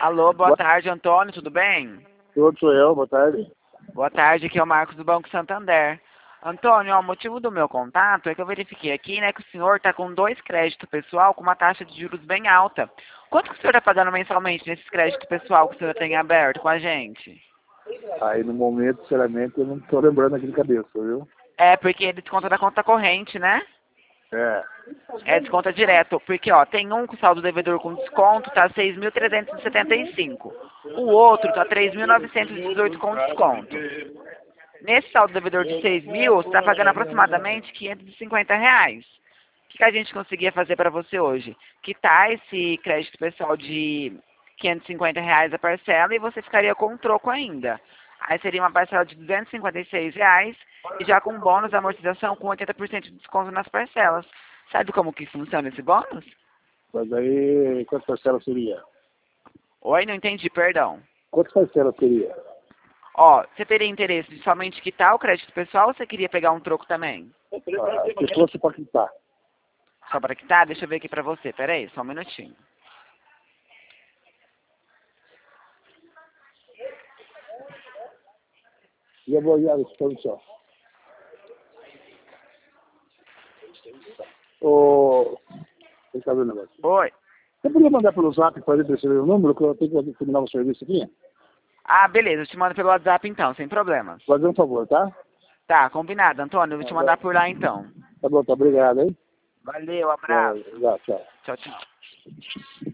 Alô, boa tarde, Antônio, tudo bem? Tudo sou eu, boa tarde. Boa tarde, aqui é o Marcos do Banco Santander. Antônio, ó, o motivo do meu contato é que eu verifiquei aqui, né, que o senhor está com 2 créditos pessoal com uma taxa de juros bem alta. Quanto que o senhor está pagando mensalmente nesses créditos pessoal que o senhor tem aberto com a gente? Aí no momento, sinceramente, eu não tô lembrando aqui de cabeça, viu? É, porque ele desconta da conta corrente, né? É. É desconta direto, porque ó, tem um com saldo devedor com desconto, tá 6.375. O outro tá 3.918 com desconto. Nesse saldo devedor de 6.000, você está pagando aproximadamente R$ 550. O que a gente conseguia fazer para você hoje? Quitar esse crédito pessoal de R$ 550 a parcela e você ficaria com um troco ainda. Aí seria uma parcela de R$ 256 e já com bônus de amortização com 80% de desconto nas parcelas. Sabe como que funciona esse bônus? Mas aí, quantas parcelas seria? Oi, não entendi, perdão. Quantas parcelas seria? Ó, você teria interesse de somente quitar o crédito pessoal ou você queria pegar um troco também? Se fosse para quitar. Só para quitar? Deixa eu ver aqui para você. Pera aí, só um minutinho. E eu vou olhar isso para o senhor. Ô, deixa eu ver o negócio. Oi. Você podia mandar pelo zap para ele perceber o número, que eu tenho que terminar o serviço aqui? Ah, beleza, eu te mando pelo WhatsApp então, sem problema. Fazer um favor, tá? Tá, combinado, Antônio, eu vou te mandar por lá então. Tá bom, tá obrigado, hein? Valeu, abraço. Já, tchau. Tchau, tchau.